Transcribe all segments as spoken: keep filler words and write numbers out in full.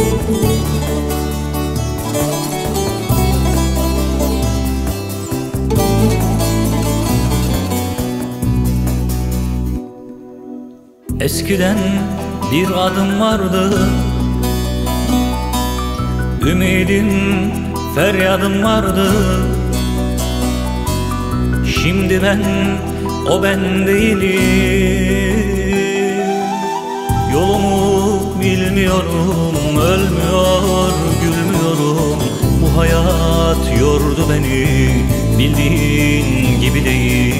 Eskiden bir adım vardı, ümidim, feryadım vardı. Şimdi ben o ben değilim. Yolumu bilmiyorum, ölmüyor, gülmüyorum. Bu hayat yordu beni, bildiğin gibi değil.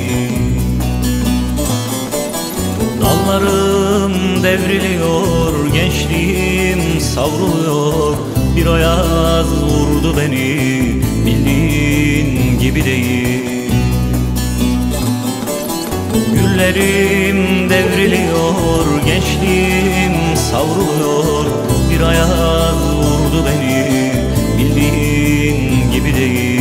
Dallarım devriliyor, gençliğim savruluyor. Bir ayaz vurdu beni, bildiğin gibi değil. Güllerim devriliyor, gençliğim savruluyor. Bir ayaz vurdu beni, bildiğin gibi değil.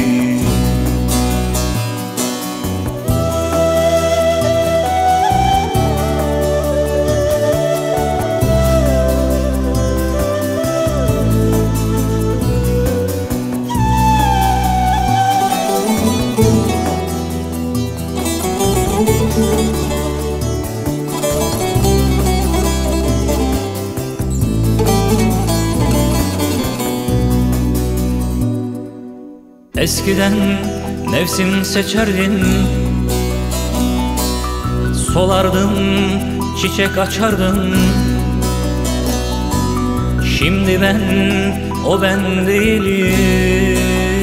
Eskiden nefsim seçerdin, solardım, çiçek açardım. Şimdi ben o ben değilim.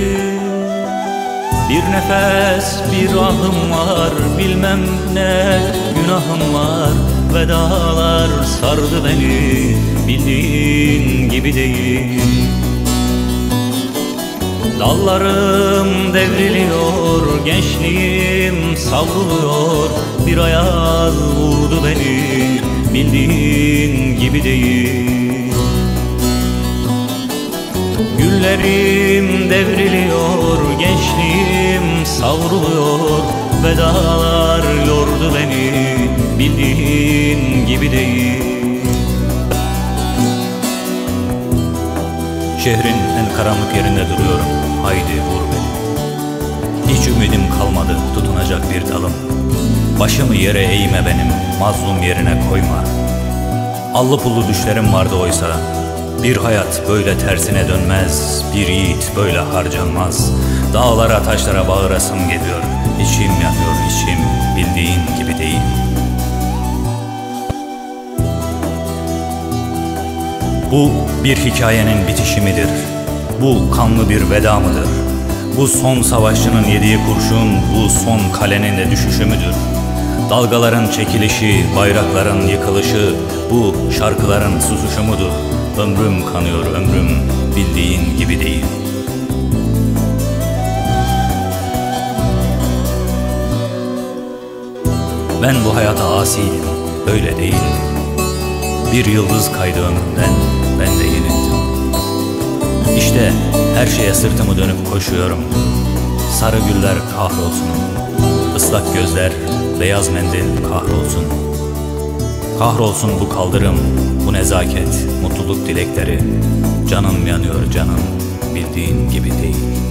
Bir nefes, bir ahım var, bilmem ne günahım var. Vedalar sardı beni, bildiğin gibi değil. Dallarım devriliyor, gençliğim savruluyor. Bir ayaz vurdu beni, bildiğin gibi değil. Güllerim devriliyor, gençliğim savruluyor. Vedalar yordu beni, bildiğin gibi değil. Şehrin en karanlık yerinde duruyorum, haydi vur beni. Hiç ümidim kalmadı tutunacak bir dalım. Başımı yere eğme benim, mazlum yerine koyma. Allı pullu düşlerim vardı oysa. Bir hayat böyle tersine dönmez, bir yiğit böyle harcanmaz. Dağlara taşlara bağırasım geliyor, içim yanıyor içim, bildiğin gibi değil. Bu bir hikayenin bitişi midir? Bu kanlı bir veda mıdır? Bu son savaşçının yediği kurşun, bu son kalenin de düşüşü müdür? Dalgaların çekilişi, bayrakların yıkılışı, bu şarkıların susuşu mudur? Ömrüm kanıyor ömrüm, bildiğin gibi değil. Ben bu hayata asiyim, öyle değil. Bir yıldız kaydı ömrümden, ben de yenildim. İşte her şeye sırtımı dönüp koşuyorum. Sarı güller kahrolsun, ıslak gözler, beyaz mendil kahrolsun. Kahrolsun bu kaldırım, bu nezaket, mutluluk dilekleri. Canım yanıyor canım, bildiğin gibi değil.